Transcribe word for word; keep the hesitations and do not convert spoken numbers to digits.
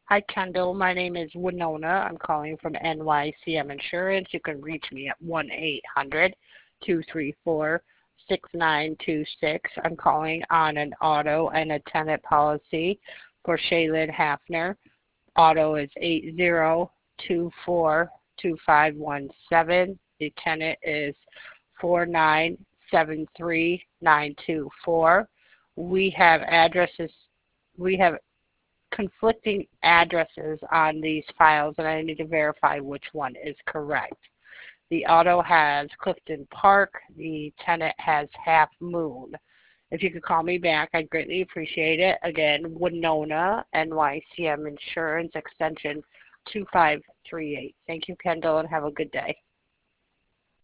Hi, Kendall. My name is Winona. I'm calling from N Y C M Insurance. You can reach me at one eight hundred, two three four, six nine two six. I'm calling on an auto and a tenant policy for Shaylin Hafner. Auto is eight zero two four two five one seven. The tenant is four nine seven three nine two four. We have addresses, we have conflicting addresses on these files, and I need to verify which one is correct. The auto has Clifton Park. The tenant has Half Moon. If you could call me back, I'd greatly appreciate it. Again, Winona, N Y C M Insurance, extension two five three eight. Thank you, Kendall, and have a good day.